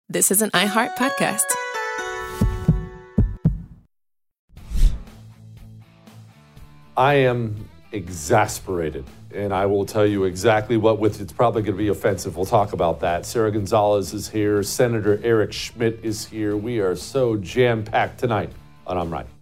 This is an iHeart podcast. I am exasperated, and I will tell you exactly what, with it's probably going to be offensive. We'll talk about that. Sarah Gonzalez is here. Senator Eric Schmitt is here. We are so jam-packed tonight on I'm Right.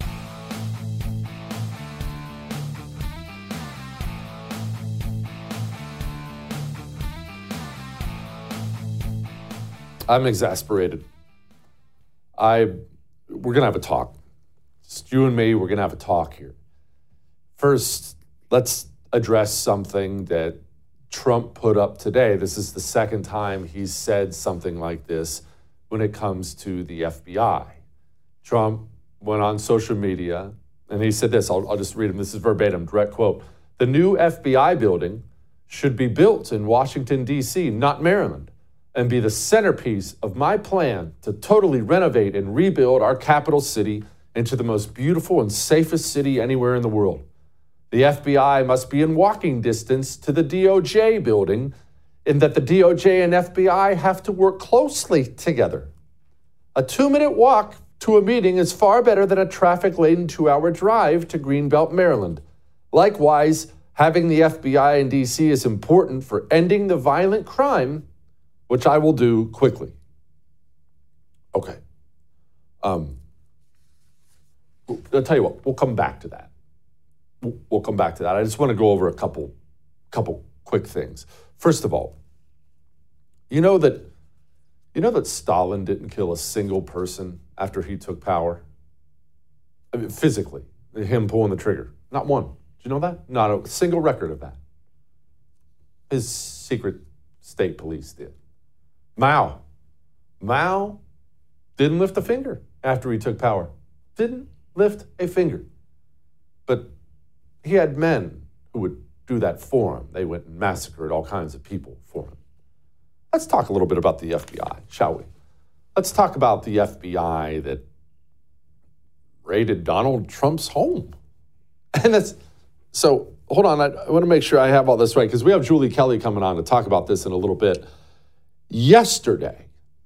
I'm exasperated. We're going to have a talk. Just you and me, we're going to have a talk here. First, let's address something that Trump put up today. This is the second time he's said something like this when it comes to the FBI. Trump went on social media and he said this. I'll just read him. This is verbatim, direct quote. "The new FBI building should be built in Washington, D.C., not Maryland, and be the centerpiece of my plan to totally renovate and rebuild our capital city into the most beautiful and safest city anywhere in the world. The FBI must be in walking distance to the DOJ building, in that the DOJ and FBI have to work closely together. A 2-minute walk to a meeting is far better than a traffic-laden 2-hour drive to Greenbelt, Maryland. Likewise, having the FBI in D.C. is important for ending the violent crime, which I will do quickly." Okay. I'll tell you what, we'll come back to that. We'll come back to that. I just want to go over a couple quick things. First of all, you know that Stalin didn't kill a single person after he took power? I mean, physically, him pulling the trigger. Not one. Do you know that? Not a single record of that. His secret state police did. Mao didn't lift a finger after he took power. Didn't lift a finger. But he had men who would do that for him. They went and massacred all kinds of people for him. Let's talk a little bit about the FBI, shall we? Let's talk about the FBI that raided Donald Trump's home. And so hold on, I want to make sure I have all this right, because we have Julie Kelly coming on to talk about this in a little bit. Yesterday,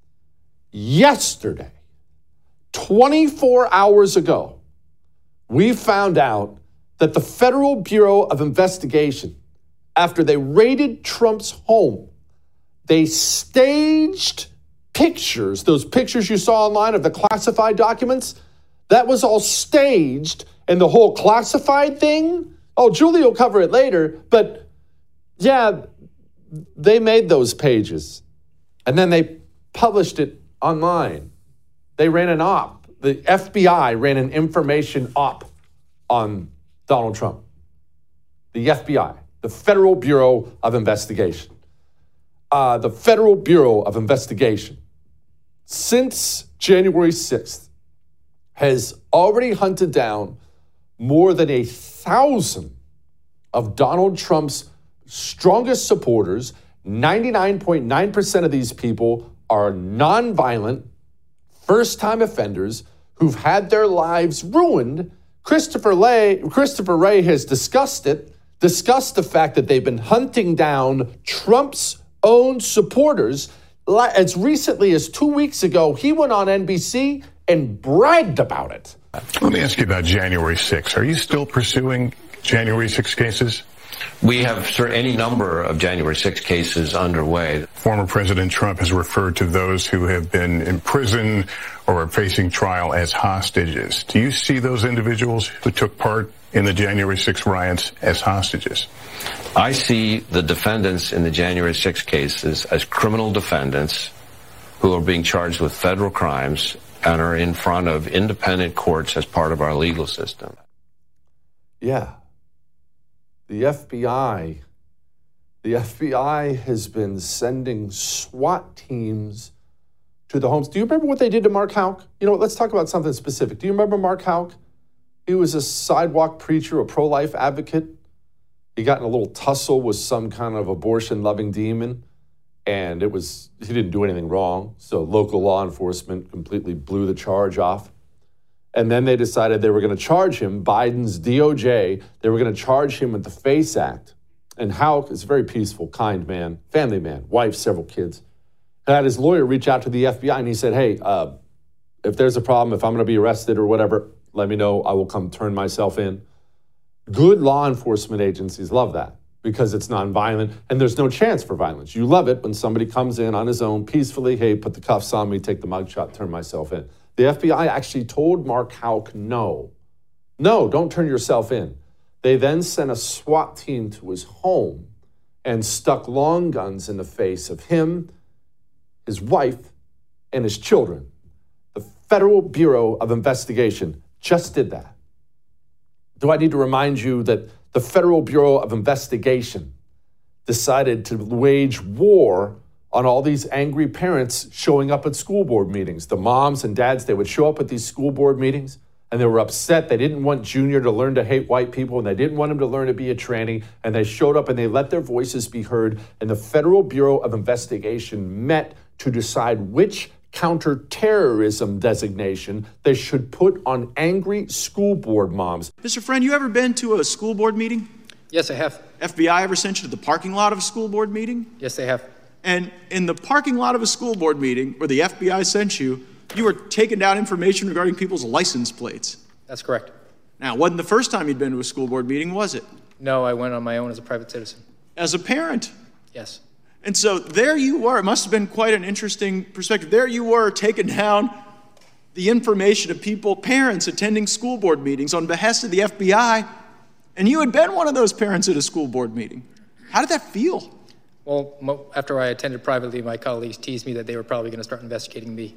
24 hours ago, we found out that the Federal Bureau of Investigation, after they raided Trump's home, they staged pictures, those pictures you saw online of the classified documents, that was all staged, and the whole classified thing, Julie will cover it later, but yeah, they made those pages. And then they published it online. They ran an op. The FBI ran an information op on Donald Trump. The FBI, the Federal Bureau of Investigation. The Federal Bureau of Investigation, since January 6th, has already hunted down more than 1,000 of Donald Trump's strongest supporters. 99.9% of these people are nonviolent, first-time offenders who've had their lives ruined. Christopher Wray has discussed the fact that they've been hunting down Trump's own supporters. As recently as 2 weeks ago, he went on NBC and bragged about it. Let me ask you about January 6th. Are you still pursuing January 6 cases? We have any number of January 6 cases underway. Former President Trump has referred to those who have been in prison or are facing trial as hostages. Do you see those individuals who took part in the January 6 riots as hostages? I see the defendants in the January 6 cases as criminal defendants who are being charged with federal crimes and are in front of independent courts as part of our legal system. Yeah. The FBI has been sending SWAT teams to the homes. Do you remember what they did to Mark Houck? You know what, let's talk about something specific. Do you remember Mark Houck? He was a sidewalk preacher, a pro-life advocate. He got in a little tussle with some kind of abortion-loving demon, and he didn't do anything wrong, so local law enforcement completely blew the charge off. And then they decided they were going to charge him, Biden's DOJ, they were going to charge him with the FACE Act. And Houck is a very peaceful, kind man, family man, wife, several kids. had his lawyer reach out to the FBI and he said, hey, if there's a problem, if I'm going to be arrested or whatever, let me know. I will come turn myself in. Good law enforcement agencies love that because it's nonviolent and there's no chance for violence. You love it when somebody comes in on his own peacefully, hey, put the cuffs on me, take the mugshot, turn myself in. The FBI actually told Mark Houck, no, don't turn yourself in. They then sent a SWAT team to his home and stuck long guns in the face of him, his wife, and his children. The Federal Bureau of Investigation just did that. Do I need to remind you that the Federal Bureau of Investigation decided to wage war on all these angry parents showing up at school board meetings? The moms and dads, they would show up at these school board meetings and they were upset. They didn't want Junior to learn to hate white people and they didn't want him to learn to be a tranny. And they showed up and they let their voices be heard. And the Federal Bureau of Investigation met to decide which counterterrorism designation they should put on angry school board moms. Mr. Friend, you ever been to a school board meeting? Yes, I have. FBI ever sent you to the parking lot of a school board meeting? Yes, they have. And in the parking lot of a school board meeting where the FBI sent you, you were taking down information regarding people's license plates. That's correct. Now, it wasn't the first time you'd been to a school board meeting, was it? No, I went on my own as a private citizen. As a parent? Yes. And so there you were. It must have been quite an interesting perspective. There you were taking down the information of people, parents attending school board meetings on behest of the FBI, and you had been one of those parents at a school board meeting. How did that feel? Well, after I attended privately, my colleagues teased me that they were probably going to start investigating me.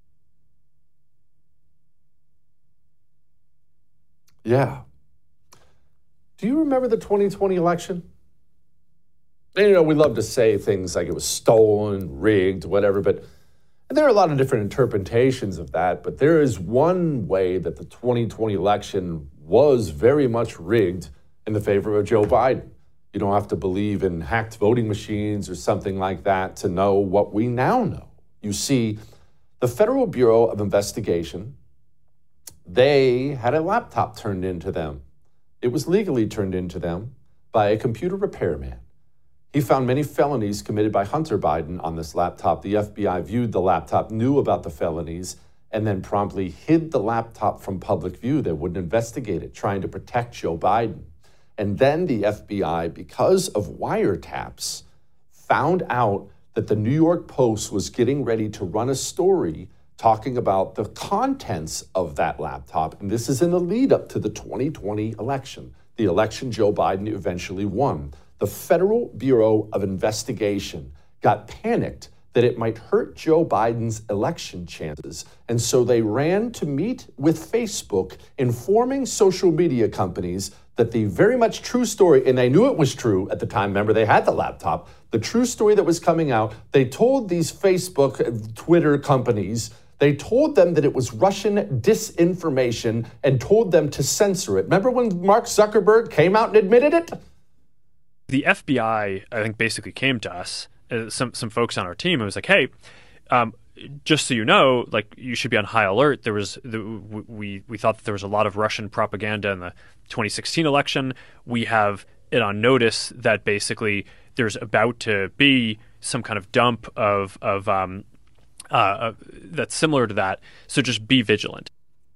Yeah. Do you remember the 2020 election? And, you know, we love to say things like it was stolen, rigged, whatever, but there are a lot of different interpretations of that. But there is one way that the 2020 election was very much rigged in the favor of Joe Biden. You don't have to believe in hacked voting machines or something like that to know what we now know. You see, the Federal Bureau of Investigation, they had a laptop turned into them. It was legally turned into them by a computer repairman. He found many felonies committed by Hunter Biden on this laptop. The FBI viewed the laptop, knew about the felonies, and then promptly hid the laptop from public view. They wouldn't investigate it, trying to protect Joe Biden. And then the FBI, because of wiretaps, found out that the New York Post was getting ready to run a story talking about the contents of that laptop. And this is in the lead up to the 2020 election, the election Joe Biden eventually won. The Federal Bureau of Investigation got panicked that it might hurt Joe Biden's election chances. And so they ran to meet with Facebook, informing social media companies that the very much true story, and they knew it was true at the time, remember, they had the laptop, the true story that was coming out, they told these Facebook, Twitter companies, they told them that it was Russian disinformation and told them to censor it. Remember when Mark Zuckerberg came out and admitted it? The FBI, I think, basically came to us, some folks on our team, and was like, hey, just so you know, like, you should be on high alert. We thought that there was a lot of Russian propaganda in the 2016 election. We have it on notice that basically there's about to be some kind of dump of that's similar to that. So just be vigilant.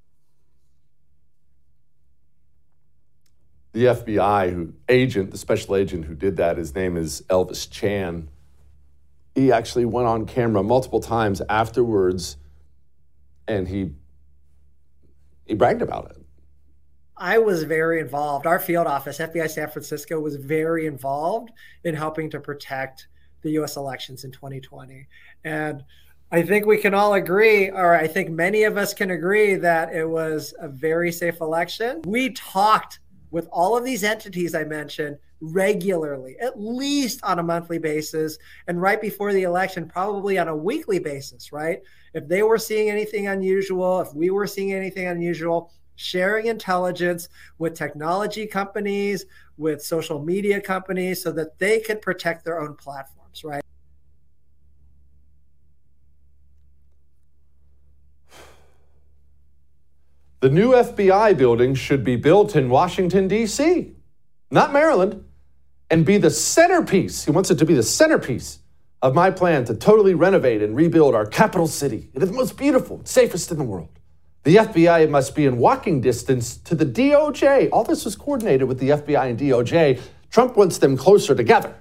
The FBI the special agent who did that, his name is Elvis Chan. He actually went on camera multiple times afterwards, and he bragged about it. I was very involved. Our field office, FBI San Francisco, was very involved in helping to protect the U.S. elections in 2020. And I think we can all agree, or I think many of us can agree, that it was a very safe election. We talked with all of these entities I mentioned regularly, at least on a monthly basis, and right before the election, probably on a weekly basis, right? If they were seeing anything unusual, if we were seeing anything unusual, sharing intelligence with technology companies, with social media companies, so that they could protect their own platforms, right? The new FBI building should be built in Washington, D.C., not Maryland, and be the centerpiece. He wants it to be the centerpiece of my plan to totally renovate and rebuild our capital city. It is the most beautiful, safest in the world. The FBI must be in walking distance to the DOJ. All this was coordinated with the FBI and DOJ. Trump wants them closer together.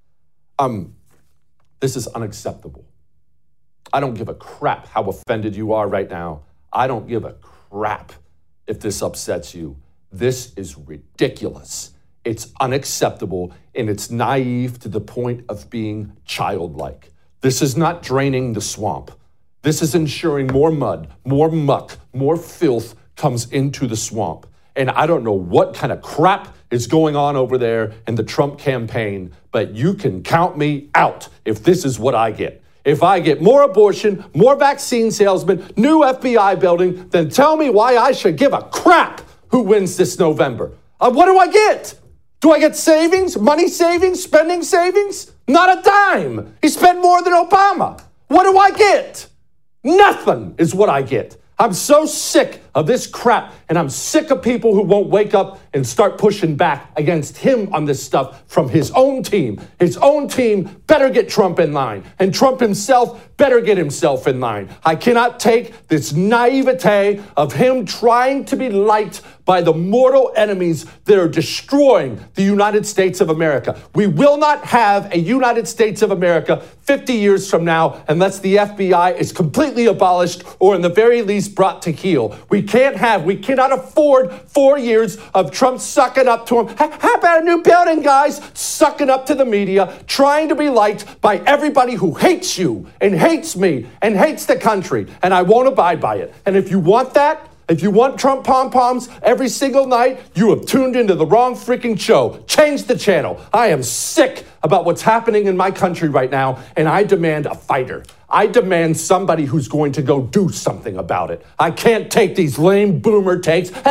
This is unacceptable. I don't give a crap how offended you are right now. I don't give a crap if this upsets you. This is ridiculous. It's unacceptable, and it's naive to the point of being childlike. This is not draining the swamp. This is ensuring more mud, more muck, more filth comes into the swamp. And I don't know what kind of crap is going on over there in the Trump campaign, but you can count me out if this is what I get. If I get more abortion, more vaccine salesmen, new FBI building, then tell me why I should give a crap who wins this November. What do I get? Do I get savings, money savings, spending savings? Not a dime. He spent more than Obama. What do I get? Nothing is what I get. I'm so sick of this crap, and I'm sick of people who won't wake up and start pushing back against him on this stuff from his own team. His own team better get Trump in line, and Trump himself better get himself in line. I cannot take this naivete of him trying to be liked by the mortal enemies that are destroying the United States of America. We will not have a United States of America 50 years from now unless the FBI is completely abolished or in the very least brought to heel. We cannot afford 4 years of Trump sucking up to him. How about a new building, guys? Sucking up to the media, trying to be liked by everybody who hates you and hates me and hates the country. And I won't abide by it. And if you want that, if you want Trump pom-poms every single night, you have tuned into the wrong freaking show. Change the channel. I am sick about what's happening in my country right now, and I demand a fighter. I demand somebody who's going to go do something about it. I can't take these lame boomer takes. The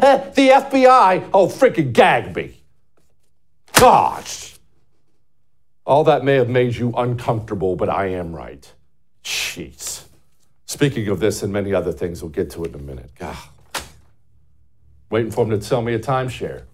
FBI, oh, freaking gag me. Gosh. All that may have made you uncomfortable, but I am right. Jeez. Speaking of this and many other things, we'll get to it in a minute. God. Waiting for them to sell me a timeshare.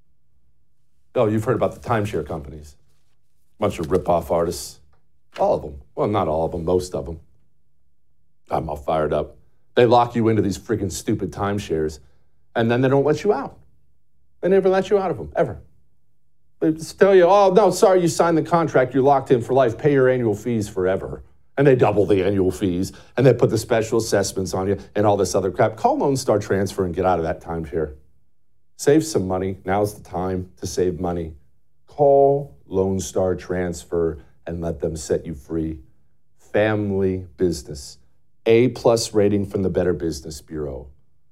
Oh, you've heard about the timeshare companies. Bunch of rip-off artists. All of them. Well, not all of them, most of them. I'm all fired up. They lock you into these freaking stupid timeshares, and then they don't let you out. They never let you out of them, ever. They just tell you, oh, no, sorry, you signed the contract, you're locked in for life, pay your annual fees forever. And they double the annual fees, and they put the special assessments on you and all this other crap. Call Lone Star Transfer and get out of that timeshare. Save some money. Now's the time to save money. Call Lone Star Transfer and let them set you free. Family business. A+ rating from the Better Business Bureau.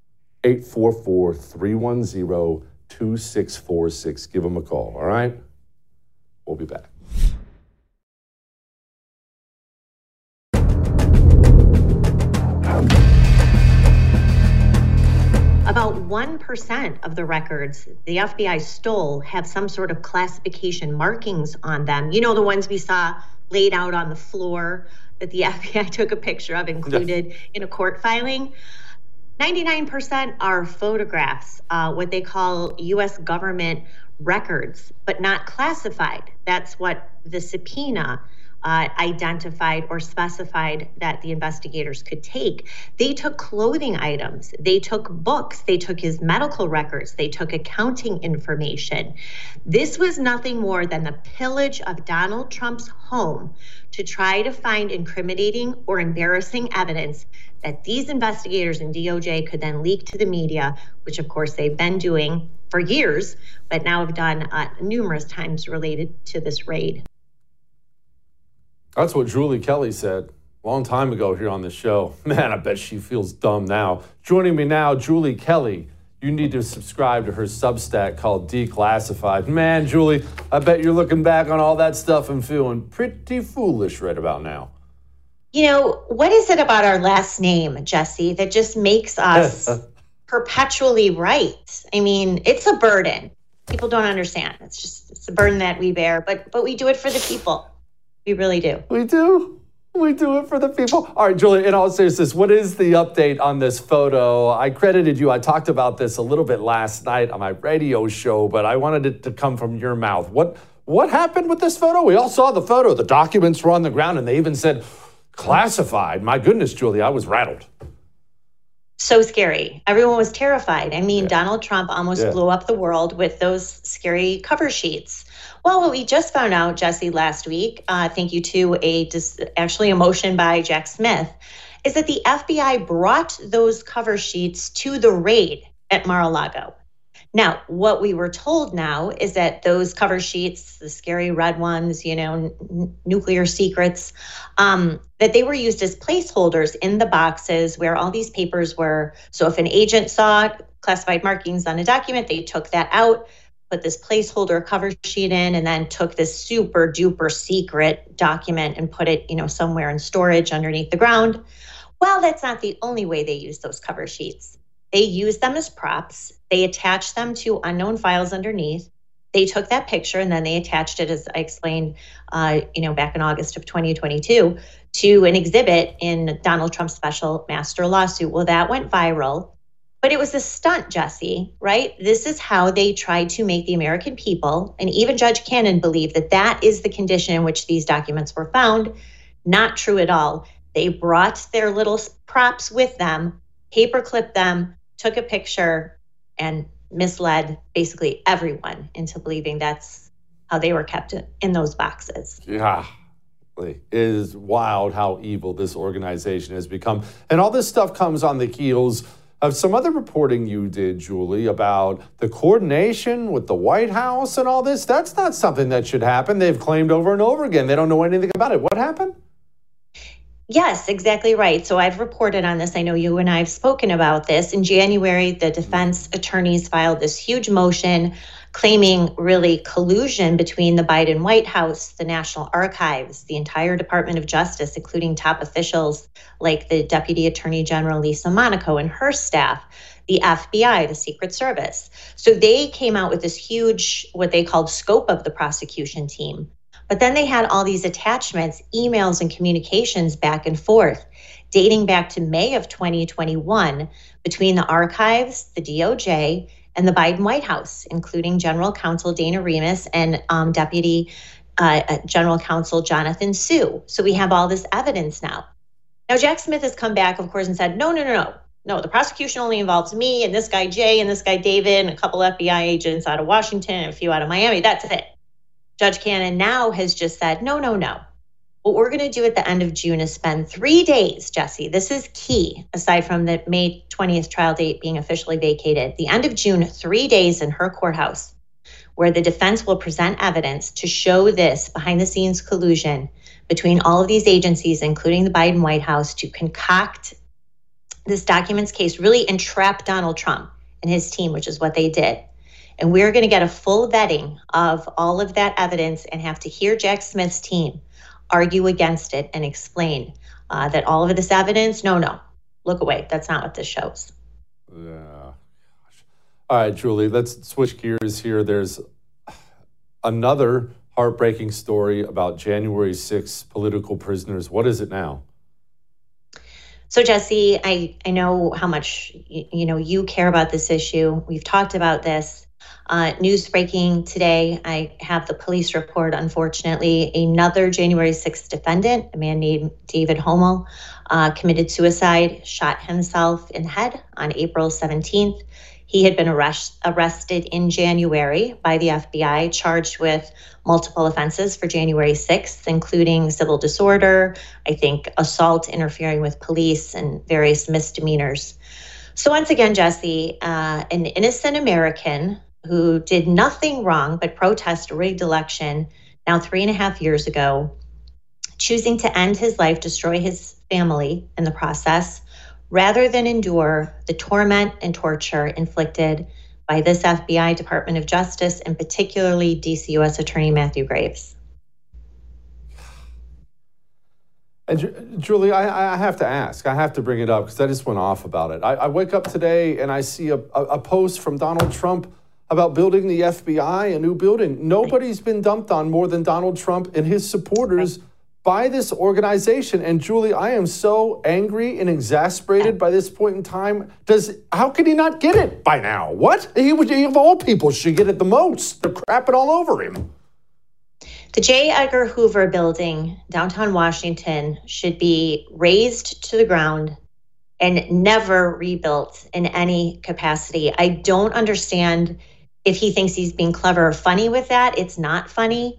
844-310-2646. Give them a call, all right? We'll be back. About 1% of the records the FBI stole have some sort of classification markings on them. You know, the ones we saw laid out on the floor that the FBI took a picture of, included in a court filing. 99% are photographs, what they call U.S. government records, but not classified. That's what the subpoena identified or specified that the investigators could take. They took clothing items, they took books, they took his medical records, they took accounting information. This was nothing more than the pillage of Donald Trump's home to try to find incriminating or embarrassing evidence that these investigators in DOJ could then leak to the media, which of course they've been doing for years, but now have done numerous times related to this raid. That's what Julie Kelly said a long time ago here on the show. Man, I bet she feels dumb now. Joining me now, Julie Kelly. You need to subscribe to her Substack called Declassified. Man, Julie, I bet you're looking back on all that stuff and feeling pretty foolish right about now. You know, what is it about our last name, Jesse, that just makes us perpetually right? I mean, it's a burden. People don't understand. It's a burden that we bear, but we do it for the people. We really do. We do. We do it for the people. All right, Julie, in all seriousness, what is the update on this photo? I credited you. I talked about this a little bit last night on my radio show, but I wanted it to come from your mouth. What What happened with this photo? We all saw the photo. The documents were on the ground, and they even said classified. My goodness, Julie, I was rattled. So scary. Everyone was terrified. I mean, Donald Trump almost blew up the world with those scary cover sheets. Well, what we just found out, Jesse, last week, thank you to a motion by Jack Smith, is that the FBI brought those cover sheets to the raid at Mar-a-Lago. Now, what we were told now is that those cover sheets, the scary red ones, nuclear secrets, that they were used as placeholders in the boxes where all these papers were. So if an agent saw classified markings on a document, they took that out, put this placeholder cover sheet in, and then took this super duper secret document and put it, somewhere in storage underneath the ground. Well, that's not the only way they use those cover sheets. They use them as props. They attach them to unknown files underneath. They took that picture and then they attached it, as I explained, back in August of 2022, to an exhibit in Donald Trump's special master lawsuit. Well, that went viral, but it was a stunt, Jesse, right? This is how they tried to make the American people, and even Judge Cannon, believe that that is the condition in which these documents were found. Not true at all. They brought their little props with them, paperclipped them, took a picture, and misled basically everyone into believing that's how they were kept in those boxes. Yeah, it is wild how evil this organization has become. And all this stuff comes on the heels of some other reporting you did, Julie, about the coordination with the White House and all this. That's not something that should happen. They've claimed over and over again they don't know anything about it. What happened? Yes, exactly right. So I've reported on this. I know you and I have spoken about this. In January, the defense attorneys filed this huge motion claiming really collusion between the Biden White House, the National Archives, the entire Department of Justice, including top officials like the Deputy Attorney General Lisa Monaco and her staff, the FBI, the Secret Service. So they came out with this huge, what they called scope of the prosecution team. But then they had all these attachments, emails and communications back and forth, dating back to May of 2021 between the archives, the DOJ, and the Biden White House, including General Counsel Dana Remus and Deputy General Counsel Jonathan Su. So we have all this evidence now. Now, Jack Smith has come back, of course, and said, no, the prosecution only involves me and this guy Jay and this guy David and a couple FBI agents out of Washington and a few out of Miami. That's it. Judge Cannon now has just said, no. What we're going to do at the end of June is spend 3 days, Jesse. This is key, aside from the May 20th trial date being officially vacated. The end of June, 3 days in her courthouse, where the defense will present evidence to show this behind-the-scenes collusion between all of these agencies, including the Biden White House, to concoct this documents case, really entrap Donald Trump and his team, which is what they did. And we're going to get a full vetting of all of that evidence and have to hear Jack Smith's team argue against it and explain that all of this evidence, no, look away. That's not what this shows. Yeah. All right, Julie, let's switch gears here. There's another heartbreaking story about January 6th political prisoners. What is it now? So, Jesse, I know how much you care about this issue. We've talked about this. News breaking today, I have the police report, unfortunately. Another January 6th defendant, a man named David Homel, committed suicide, shot himself in the head on April 17th. He had been arrested in January by the FBI, charged with multiple offenses for January 6th, including civil disorder, I think assault, interfering with police, and various misdemeanors. So once again, Jesse, an innocent American who did nothing wrong but protest a rigged election now 3.5 years ago, choosing to end his life, destroy his family in the process, rather than endure the torment and torture inflicted by this FBI Department of Justice, and particularly DC U.S. Attorney Matthew Graves. And Julie, I have to ask, I have to bring it up because I just went off about it. I wake up today and I see a post from Donald Trump about building the FBI, a new building. Nobody's been dumped on more than Donald Trump and his supporters by this organization. And Julie, I am so angry and exasperated by this point in time. How could he not get it by now? What? He of all people should get it the most. They're crapping all over him. The J. Edgar Hoover building, downtown Washington, should be razed to the ground and never rebuilt in any capacity. I don't understand if he thinks he's being clever or funny with that. It's not funny.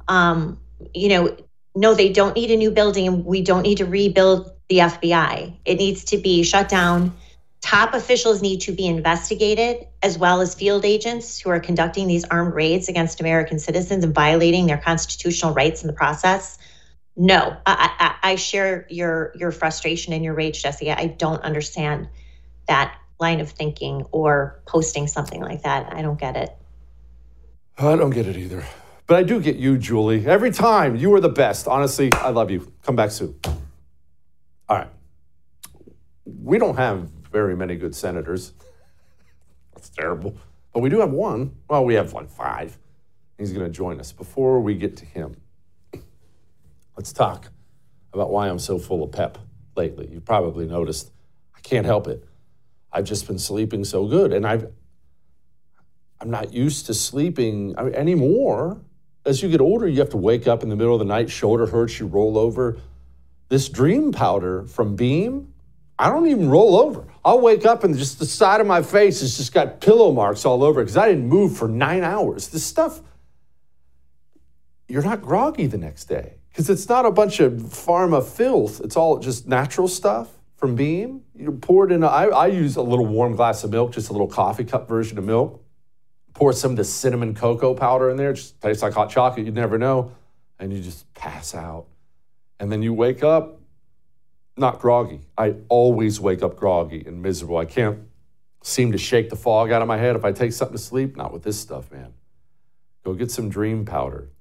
No, they don't need a new building, and we don't need to rebuild the FBI. It needs to be shut down. Top officials need to be investigated, as well as field agents who are conducting these armed raids against American citizens and violating their constitutional rights in the process. No, I share your frustration and your rage, Jesse. I don't understand that line of thinking or posting something like that. I don't get it. I don't get it either. But I do get you, Julie. Every time, you are the best. Honestly, I love you. Come back soon. All right. We don't have very many good senators. That's terrible. But we do have one. Well, we have 5. He's going to join us. Before we get to him, let's talk about why I'm so full of pep lately. You probably noticed. I can't help it. I've just been sleeping so good. And I'm not used to sleeping anymore. As you get older, you have to wake up in the middle of the night, shoulder hurts, you roll over. This dream powder from Beam, I don't even roll over. I'll wake up and just the side of my face has just got pillow marks all over it because I didn't move for 9 hours. This stuff, you're not groggy the next day because it's not a bunch of pharma filth. It's all just natural stuff from Beam. You pour it in, I use a little warm glass of milk, just a little coffee cup version of milk. Pour some of the cinnamon cocoa powder in there. It just tastes like hot chocolate. You'd never know. And you just pass out. And then you wake up not groggy. I always wake up groggy and miserable. I can't seem to shake the fog out of my head if I take something to sleep. Not with this stuff, man. Go get some dream powder.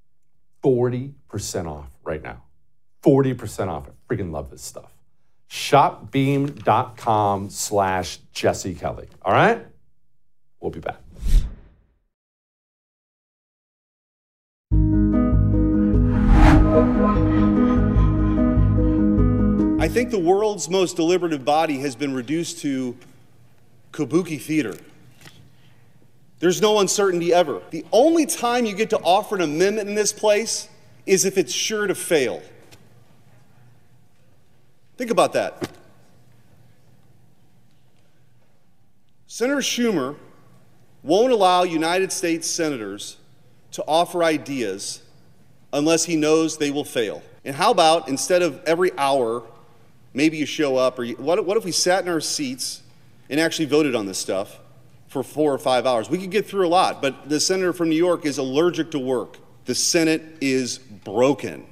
40% off right now. 40% off. I freaking love this stuff. Shopbeam.com/Jesse Kelly. All right? We'll be back. I think the world's most deliberative body has been reduced to kabuki theater. There's no uncertainty ever. The only time you get to offer an amendment in this place is if it's sure to fail. Think about that. Senator Schumer won't allow United States senators to offer ideas unless he knows they will fail. And how about instead of every hour, maybe you show up, or what if we sat in our seats and actually voted on this stuff for 4 or 5 hours? We could get through a lot, but the senator from New York is allergic to work. The Senate is broken.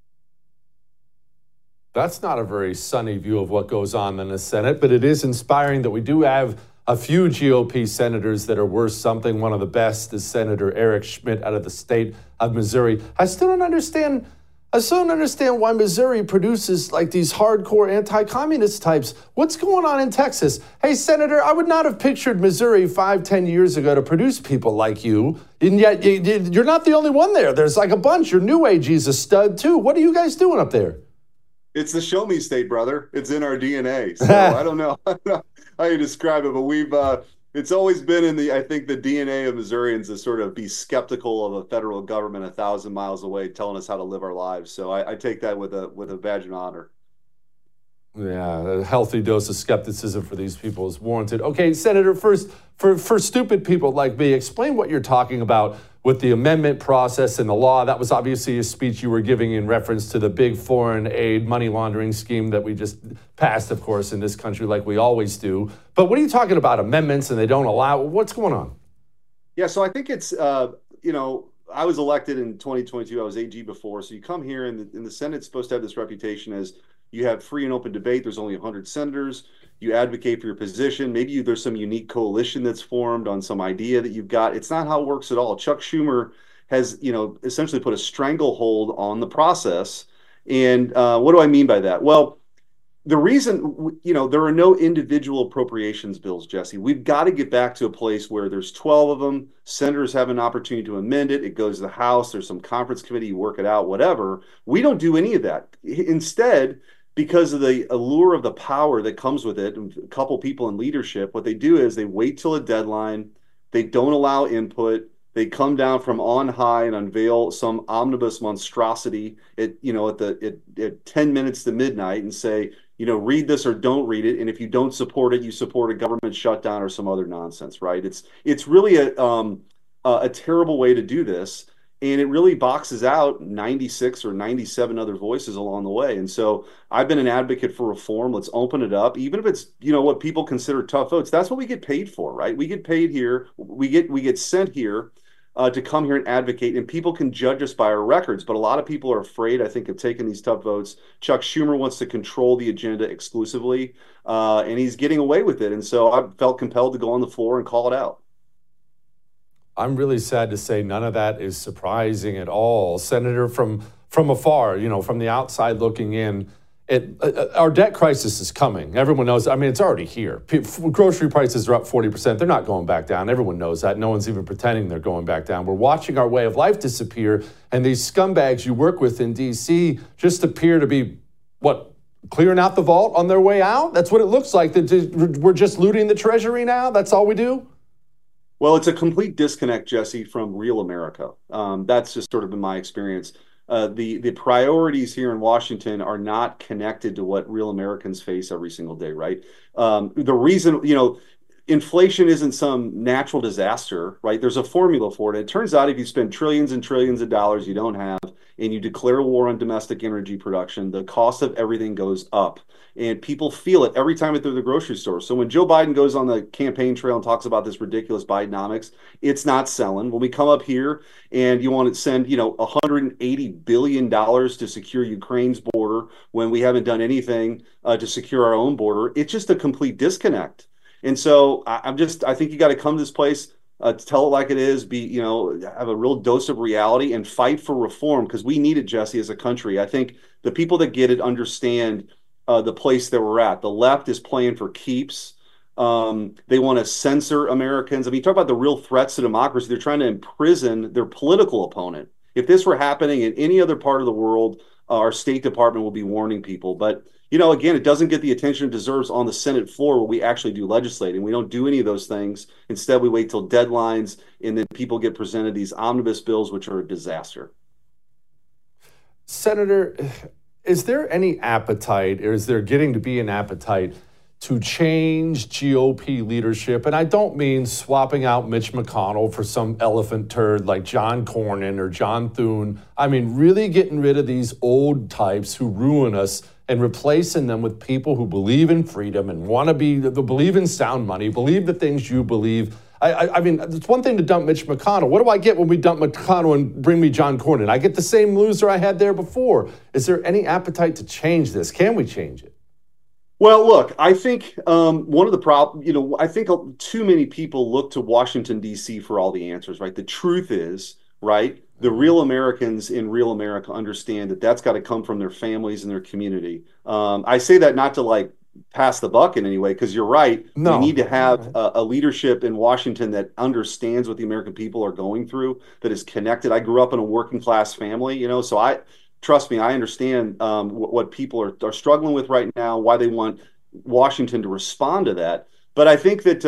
That's not a very sunny view of what goes on in the Senate, but it is inspiring that we do have a few GOP senators that are worth something. One of the best is Senator Eric Schmidt out of the state of Missouri. I still don't understand why Missouri produces like these hardcore anti-communist types. What's going on in Texas? Hey, Senator, I would not have pictured Missouri 5-10 years ago to produce people like you. And yet you're not the only one there. There's like a bunch. Your New Agey's a stud too. What are you guys doing up there? It's the show me state, brother. It's in our DNA. So I don't know how you describe it, but it's always been I think the DNA of Missourians to sort of be skeptical of a federal government 1,000 miles away telling us how to live our lives. So I take that with a badge of honor. Yeah, a healthy dose of skepticism for these people is warranted. Okay, Senator, first, for stupid people like me, explain what you're talking about with the amendment process and the law. That was obviously a speech you were giving in reference to the big foreign aid money laundering scheme that we just passed, of course, in this country like we always do. But what are you talking about, amendments and they don't allow? What's going on? Yeah, so I think it's, I was elected in 2022. I was AG before. So you come here and the Senate's supposed to have this reputation as you have free and open debate. There's only 100 senators. You advocate for your position. Maybe there's some unique coalition that's formed on some idea that you've got. It's not how it works at all. Chuck Schumer has, essentially put a stranglehold on the process. And what do I mean by that? Well, the reason, there are no individual appropriations bills, Jesse. We've got to get back to a place where there's 12 of them. Senators have an opportunity to amend it. It goes to the House. There's some conference committee. You work it out, whatever. We don't do any of that. Instead, because of the allure of the power that comes with it, and a couple people in leadership, what they do is they wait till a deadline. They don't allow input. They come down from on high and unveil some omnibus monstrosity at 10 minutes to midnight and say, read this or don't read it. And if you don't support it, you support a government shutdown or some other nonsense, right? It's really a terrible way to do this. And it really boxes out 96 or 97 other voices along the way. And so I've been an advocate for reform. Let's open it up. Even if it's, what people consider tough votes, that's what we get paid for, right? We get paid here. We get sent here to come here and advocate, and people can judge us by our records. But a lot of people are afraid, I think, of taking these tough votes. Chuck Schumer wants to control the agenda exclusively, and he's getting away with it. And so I felt compelled to go on the floor and call it out. I'm really sad to say none of that is surprising at all. Senator, from afar, from the outside looking in, our debt crisis is coming. Everyone knows. I mean, it's already here. Grocery prices are up 40%. They're not going back down. Everyone knows that. No one's even pretending they're going back down. We're watching our way of life disappear, and these scumbags you work with in D.C. just appear to be, clearing out the vault on their way out? That's what it looks like. We're just looting the treasury now? That's all we do? Well, it's a complete disconnect, Jesse, from real America. That's just sort of been my experience. The priorities here in Washington are not connected to what real Americans face every single day, right? The reason, inflation isn't some natural disaster, right? There's a formula for it. It turns out if you spend trillions and trillions of dollars you don't have, and you declare war on domestic energy production, the cost of everything goes up. And people feel it every time they're at the grocery store. So when Joe Biden goes on the campaign trail and talks about this ridiculous Bidenomics, it's not selling. When we come up here and you want to send, $180 billion to secure Ukraine's border when we haven't done anything to secure our own border, it's just a complete disconnect. And so I think you got to come to this place, to tell it like it is, have a real dose of reality and fight for reform, because we need it, Jesse, as a country. I think the people that get it understand the place that we're at. The left is playing for keeps. They want to censor Americans. I mean, talk about the real threats to democracy. They're trying to imprison their political opponent. If this were happening in any other part of the world, our State Department will be warning people. But, again, it doesn't get the attention it deserves on the Senate floor where we actually do legislating. We don't do any of those things. Instead, we wait till deadlines, and then people get presented these omnibus bills, which are a disaster. Senator, is there any appetite, or is there getting to be an appetite to change GOP leadership? And I don't mean swapping out Mitch McConnell for some elephant turd like John Cornyn or John Thune. I mean, really getting rid of these old types who ruin us and replacing them with people who believe in freedom and believe in sound money, believe the things you believe. I mean, it's one thing to dump Mitch McConnell. What do I get when we dump McConnell and bring me John Cornyn? I get the same loser I had there before. Is there any appetite to change this? Can we change it? Well, look, I think one of the problems, I think too many people look to Washington, D.C. for all the answers, right? The truth is, right, the real Americans in real America understand that that's got to come from their families and their community. I say that not to pass the buck in any way, because you're right. No. We need to have a leadership in Washington that understands what the American people are going through, that is connected. I grew up in a working class family, so trust me, I understand what people are struggling with right now, why they want Washington to respond to that. But I think that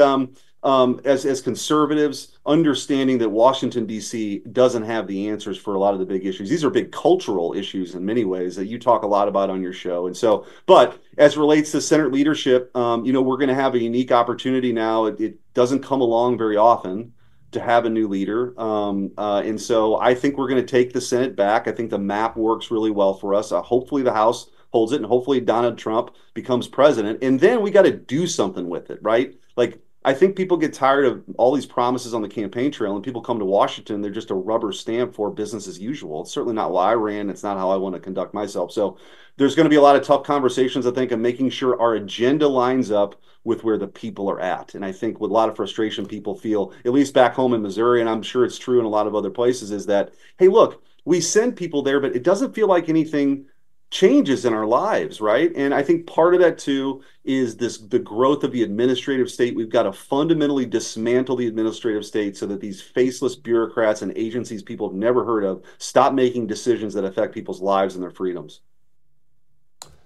as conservatives, understanding that Washington, D.C. doesn't have the answers for a lot of the big issues. These are big cultural issues in many ways that you talk a lot about on your show. And so, but as relates to Senate leadership, we're going to have a unique opportunity now. It doesn't come along very often to have a new leader. And so I think we're going to take the Senate back. I think the map works really well for us. Hopefully the House holds it, and hopefully Donald Trump becomes president. And then we got to do something with it, right? I think people get tired of all these promises on the campaign trail, and people come to Washington, they're just a rubber stamp for business as usual. It's certainly not why I ran. It's not how I want to conduct myself. So there's going to be a lot of tough conversations, I think, and making sure our agenda lines up with where the people are at. And I think with a lot of frustration people feel, at least back home in Missouri, and I'm sure it's true in a lot of other places, is that, hey, look, we send people there, but it doesn't feel like anything changes in our lives, right? And I think part of that too is the growth of the administrative state. We've got to fundamentally dismantle the administrative state so that these faceless bureaucrats and agencies people have never heard of stop making decisions that affect people's lives and their freedoms.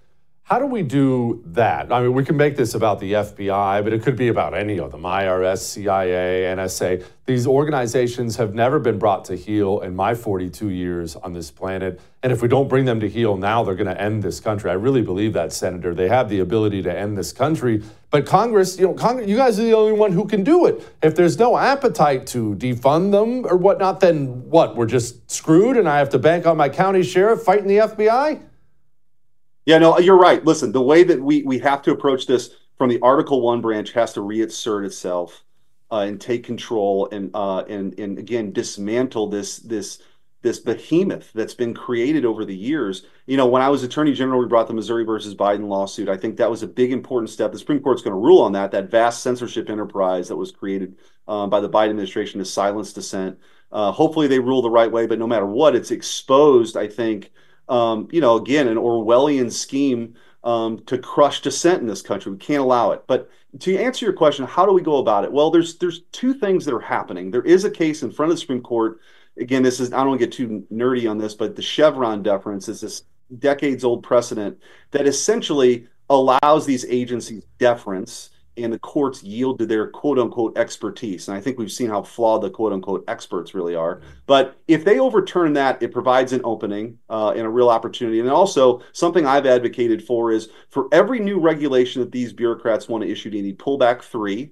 How do we do that? I mean, we can make this about the FBI, but it could be about any of them, IRS, CIA, NSA. These organizations have never been brought to heel in my 42 years on this planet. And if we don't bring them to heel now, they're going to end this country. I really believe that, Senator. They have the ability to end this country. But Congress, you guys are the only one who can do it. If there's no appetite to defund them or whatnot, then what? We're just screwed and I have to bank on my county sheriff fighting the FBI? Yeah, no, you're right. Listen, the way that we have to approach this from the Article 1 branch has to reassert itself and take control and again dismantle this behemoth that's been created over the years. You know, when I was Attorney General, we brought the Missouri versus Biden lawsuit. I think that was a big important step. The Supreme Court's going to rule on that vast censorship enterprise that was created by the Biden administration to silence dissent. Hopefully they rule the right way, but no matter what, it's exposed, I think, again, an Orwellian scheme to crush dissent in this country. We can't allow it. But to answer your question, how do we go about it? Well, there's two things that are happening. There is a case in front of the Supreme Court. Again, I don't want to get too nerdy on this, but the Chevron deference is this decades-old precedent that essentially allows these agencies deference and the courts yield to their quote-unquote expertise. And I think we've seen how flawed the quote-unquote experts really are. But if they overturn that, it provides an opening and a real opportunity. And also, something I've advocated for is for every new regulation that these bureaucrats want to issue, they need pullback 3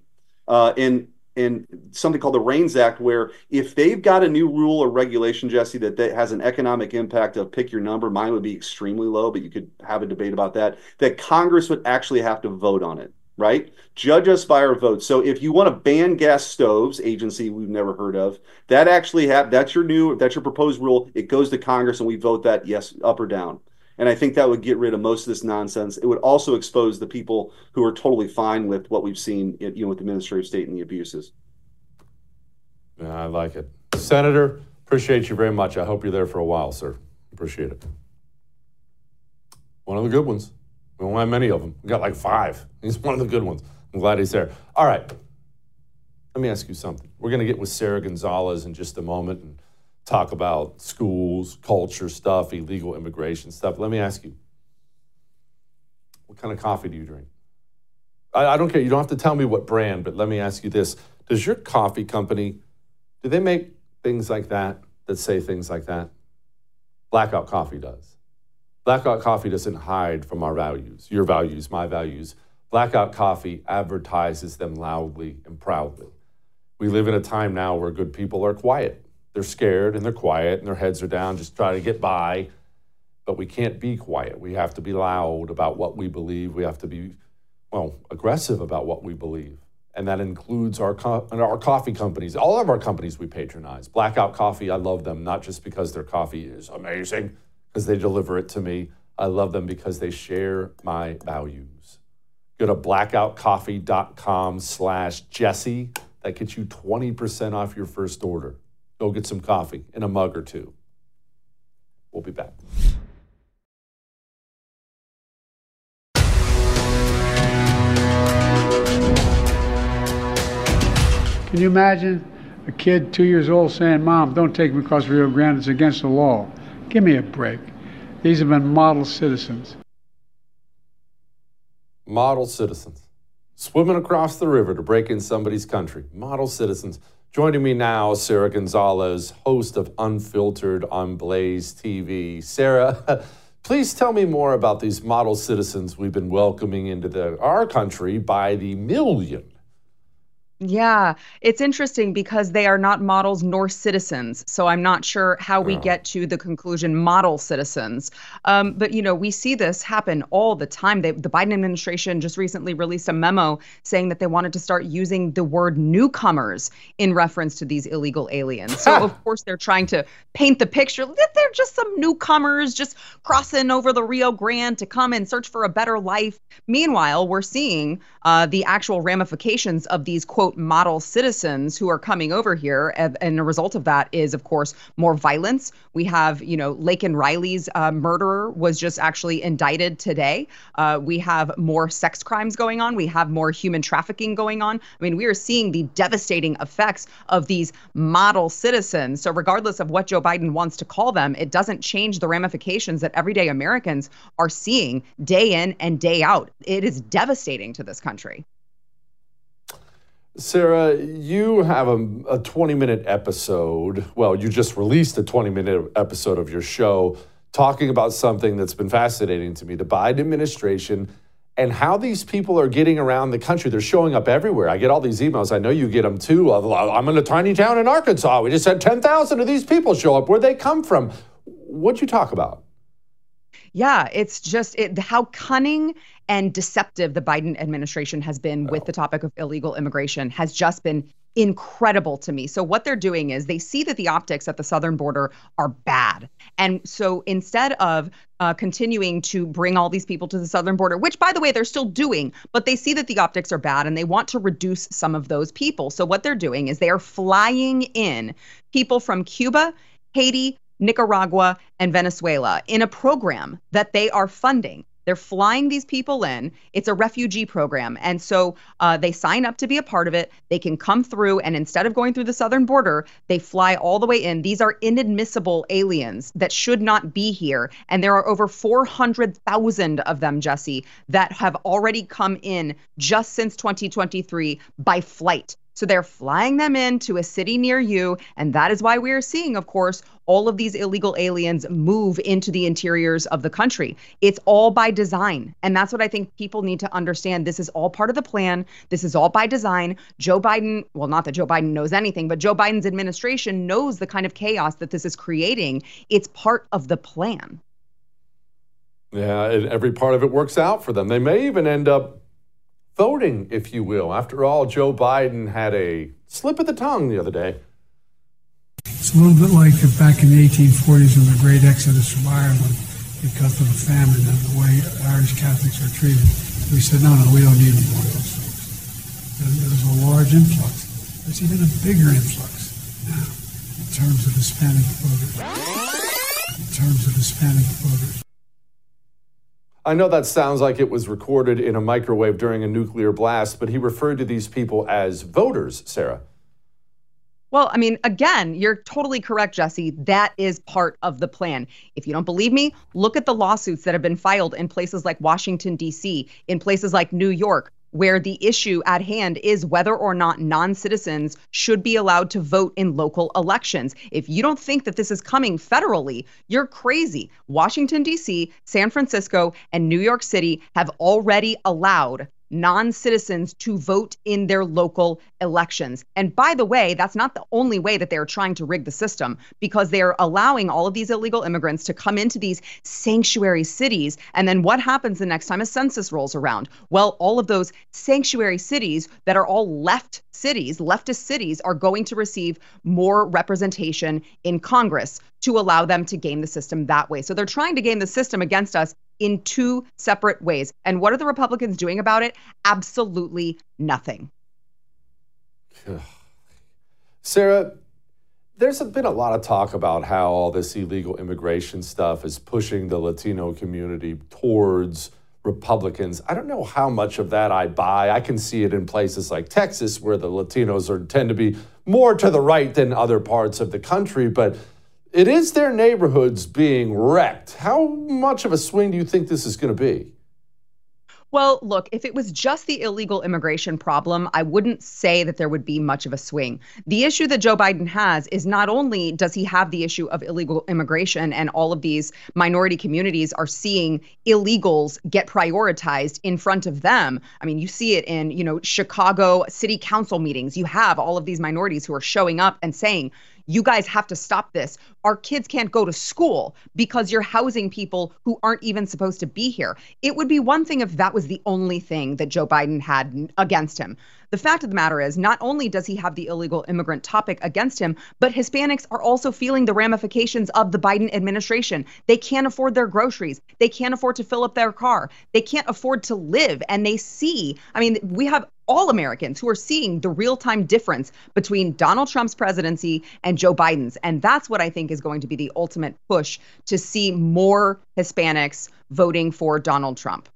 in something called the REINS Act, where if they've got a new rule or regulation, Jesse, that has an economic impact of pick your number, mine would be extremely low, but you could have a debate about that Congress would actually have to vote on it. Right? Judge us by our votes. So if you want to ban gas stoves, agency we've never heard of, that's your proposed rule. It goes to Congress and we vote that yes, up or down. And I think that would get rid of most of this nonsense. It would also expose the people who are totally fine with what we've seen, with the administrative state and the abuses. Yeah, I like it. Senator, appreciate you very much. I hope you're there for a while, sir. Appreciate it. One of the good ones. We don't have many of them. We got like 5. He's one of the good ones. I'm glad he's there. All right. Let me ask you something. We're going to get with Sarah Gonzalez in just a moment and talk about schools, culture stuff, illegal immigration stuff. Let me ask you, what kind of coffee do you drink? I don't care. You don't have to tell me what brand, but let me ask you this. Does your coffee company, do they make things like that say things like that? Blackout Coffee does. Blackout Coffee doesn't hide from our values, your values, my values. Blackout Coffee advertises them loudly and proudly. We live in a time now where good people are quiet. They're scared and they're quiet and their heads are down, just trying to get by. But we can't be quiet. We have to be loud about what we believe. We have to be, aggressive about what we believe. And that includes our coffee companies. All of our companies we patronize. Blackout Coffee, I love them, not just because their coffee is amazing, because they deliver it to me. I love them because they share my values. Go to blackoutcoffee.com/Jesse. That gets you 20% off your first order. Go get some coffee in a mug or two. We'll be back. Can you imagine a kid 2 years old saying, "Mom, don't take me across Rio Grande, it's against the law"? Give me a break. These have been model citizens. Model citizens. Swimming across the river to break in somebody's country. Model citizens. Joining me now, Sarah Gonzalez, host of Unfiltered on Blaze TV. Sarah, please tell me more about these model citizens we've been welcoming into our country by the million. Yeah, it's interesting because they are not models nor citizens. So I'm not sure how we get to the conclusion model citizens. But, we see this happen all the time. The Biden administration just recently released a memo saying that they wanted to start using the word newcomers in reference to these illegal aliens. So, of course, they're trying to paint the picture that they're just some newcomers just crossing over the Rio Grande to come and search for a better life. Meanwhile, we're seeing the actual ramifications of these, quote, quote model citizens who are coming over here. And a result of that is, of course, more violence. We have, Laken Riley's murderer was just actually indicted today. We have more sex crimes going on. We have more human trafficking going on. I mean, we are seeing the devastating effects of these model citizens. So regardless of what Joe Biden wants to call them, it doesn't change the ramifications that everyday Americans are seeing day in and day out. It is devastating to this country. Sarah, you have a 20-minute episode. Well, you just released a 20-minute episode of your show talking about something that's been fascinating to me, the Biden administration and how these people are getting around the country. They're showing up everywhere. I get all these emails. I know you get them too. I'm in a tiny town in Arkansas. We just had 10,000 of these people show up. Where'd they come from? What'd you talk about? Yeah, it's just how cunning and deceptive the Biden administration has been with the topic of illegal immigration has just been incredible to me. So what they're doing is they see that the optics at the southern border are bad. And so instead of continuing to bring all these people to the southern border, which, by the way, they're still doing, but they see that the optics are bad and they want to reduce some of those people. So what they're doing is they are flying in people from Cuba, Haiti, Nicaragua, and Venezuela in a program that they are funding. They're flying these people in. It's a refugee program. And so they sign up to be a part of it. They can come through, and instead of going through the southern border, they fly all the way in. These are inadmissible aliens that should not be here. And there are over 400,000 of them, Jesse, that have already come in just since 2023 by flight. So they're flying them into a city near you. And that is why we are seeing, of course, all of these illegal aliens move into the interiors of the country. It's all by design. And that's what I think people need to understand. This is all part of the plan. This is all by design. Joe Biden, well, not that Joe Biden knows anything, but Joe Biden's administration knows the kind of chaos that this is creating. It's part of the plan. Yeah, and every part of it works out for them. They may even end up voting, if you will. After all, Joe Biden had a slip of the tongue the other day. It's a little bit like back in the 1840s when the Great Exodus from Ireland because of the famine and the way Irish Catholics are treated. We said, no, we don't need any more of those folks. There's a large influx. There's even a bigger influx now in terms of Hispanic voters. I know that sounds like it was recorded in a microwave during a nuclear blast, but he referred to these people as voters, Sarah. Well, I mean, again, you're totally correct, Jesse. That is part of the plan. If you don't believe me, look at the lawsuits that have been filed in places like Washington, D.C., in places like New York, where the issue at hand is whether or not non-citizens should be allowed to vote in local elections. If you don't think that this is coming federally, you're crazy. Washington, D.C., San Francisco, and New York City have already allowed non-citizens to vote in their local elections. And by the way, that's not the only way that they're trying to rig the system, because they're allowing all of these illegal immigrants to come into these sanctuary cities. And then what happens the next time a census rolls around? Well, all of those sanctuary cities that are all leftist cities are going to receive more representation in Congress to allow them to game the system that way. So they're trying to game the system against us in two separate ways. And what are the Republicans doing about it? Absolutely nothing. Sarah, there's been a lot of talk about how all this illegal immigration stuff is pushing the Latino community towards Republicans. I don't know how much of that I buy. I can see it in places like Texas, where the Latinos tend to be more to the right than other parts of the country, but it is their neighborhoods being wrecked. How much of a swing do you think this is going to be? Well, look, if it was just the illegal immigration problem, I wouldn't say that there would be much of a swing. The issue that Joe Biden has is not only does he have the issue of illegal immigration, and all of these minority communities are seeing illegals get prioritized in front of them. I mean, you see it in, Chicago city council meetings. You have all of these minorities who are showing up and saying, you guys have to stop this. Our kids can't go to school because you're housing people who aren't even supposed to be here. It would be one thing if that was the only thing that Joe Biden had against him. The fact of the matter is, not only does he have the illegal immigrant topic against him, but Hispanics are also feeling the ramifications of the Biden administration. They can't afford their groceries. They can't afford to fill up their car. They can't afford to live. And they see, we have all Americans who are seeing the real-time difference between Donald Trump's presidency and Joe Biden's. And that's what I think is going to be the ultimate push to see more Hispanics voting for Donald Trump.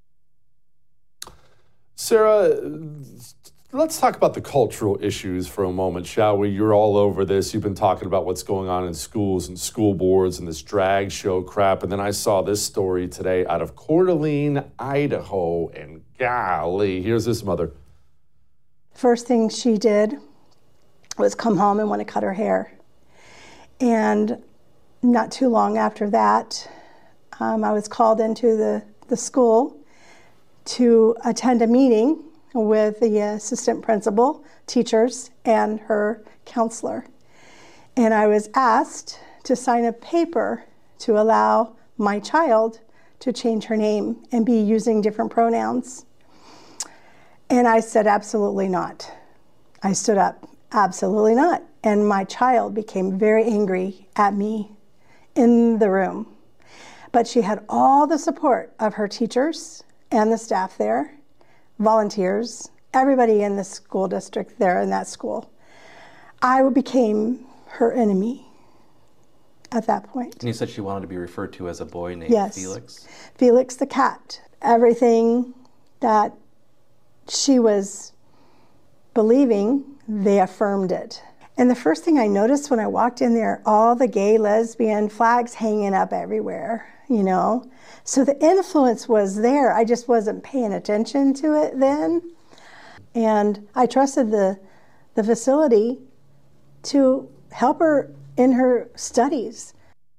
Sarah, let's talk about the cultural issues for a moment, shall we? You're all over this. You've been talking about what's going on in schools and school boards and this drag show crap. And then I saw this story today out of Coeur d'Alene, Idaho. And golly, here's this mother. First thing she did was come home and want to cut her hair. And not too long after that, I was called into the school to attend a meeting with the assistant principal, teachers, and her counselor. And I was asked to sign a paper to allow my child to change her name and be using different pronouns. And I said, absolutely not. I stood up, absolutely not. And my child became very angry at me in the room. But she had all the support of her teachers and the staff there, volunteers, everybody in the school district there in that school. I became her enemy at that point. And you said she wanted to be referred to as a boy named Felix? Felix the cat. Everything that she was believing, they affirmed it. And the first thing I noticed when I walked in there, all the gay, lesbian flags hanging up everywhere, you know? So the influence was there. I just wasn't paying attention to it then. And I trusted the facility to help her in her studies.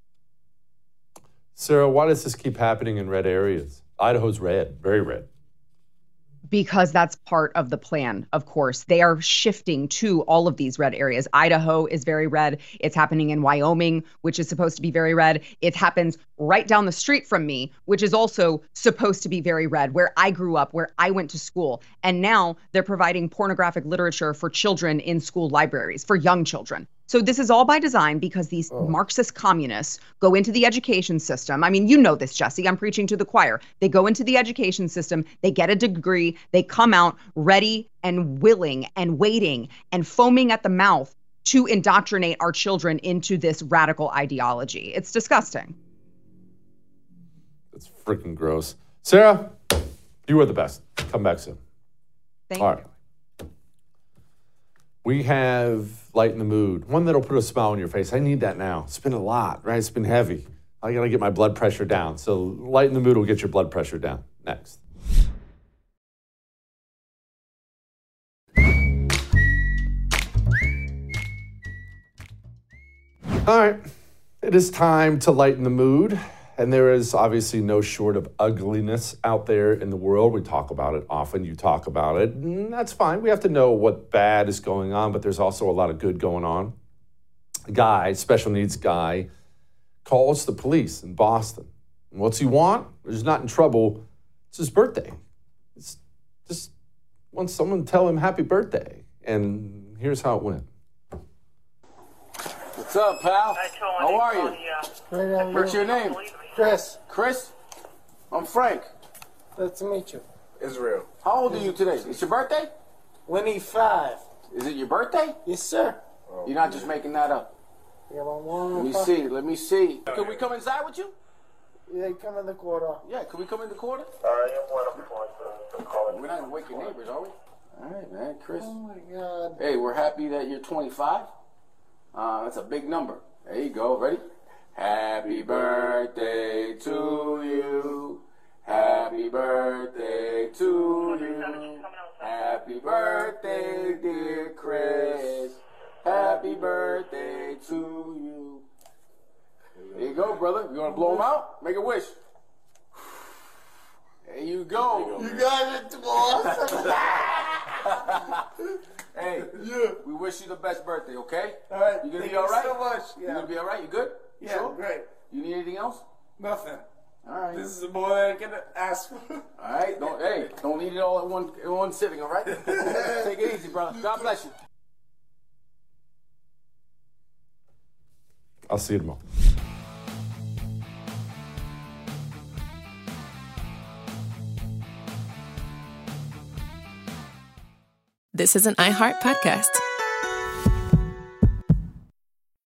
Sarah, why does this keep happening in red areas? Idaho's red, very red. Because that's part of the plan, of course. They are shifting to all of these red areas. Idaho is very red. It's happening in Wyoming, which is supposed to be very red. It happens right down the street from me, which is also supposed to be very red, where I grew up, where I went to school. And now they're providing pornographic literature for children in school libraries, for young children. So this is all by design because these Marxist communists go into the education system. I mean, you know this, Jesse. I'm preaching to the choir. They go into the education system. They get a degree. They come out ready and willing and waiting and foaming at the mouth to indoctrinate our children into this radical ideology. It's disgusting. It's freaking gross. Sarah, you are the best. Come back soon. Thank you. We have Lighten the Mood, one that'll put a smile on your face. I need that now. It's been a lot, right? It's been heavy. I got to get my blood pressure down. So Lighten the Mood will get your blood pressure down. Next. All right. It is time to lighten the mood. And there is obviously no short of ugliness out there in the world. We talk about it often. You talk about it. And that's fine. We have to know what bad is going on, but there's also a lot of good going on. A guy, special needs guy, calls the police in Boston. And what's he want? He's not in trouble. It's his birthday. It's just wants someone to tell him happy birthday. And here's how it went. What's up, pal? How are you? What's your name? Chris. Chris? I'm Frank. Nice to meet you. Israel. How old are you today? It's your birthday? 25. Is it your birthday? Yes, sir. You're not just making that up. Yeah, Let me see. Let me see. Can we come inside with you? Yeah, come in the quarter. Yeah, can we come in the quarter? We're not gonna wake your neighbors, are we? All right, man, Chris. Oh my God. Hey, we're happy that you're 25. That's a big number. There you go. Ready? Happy birthday to you. Happy birthday to you. Happy birthday, dear Chris. Happy birthday to you. There you go, brother. You want to blow them out? Make a wish. There you go. You got it, awesome. Hey, yeah. We wish you the best birthday, okay? All right. You gonna Thank be all right? you so much. Yeah. You gonna be all right? You good? Yeah, sure? great. You need anything else? Nothing. All right. This is more than I can ask for. All right. Don't eat it all in one sitting, all right? Take it easy, brother. God bless you. I'll see you tomorrow. This is an iHeart podcast.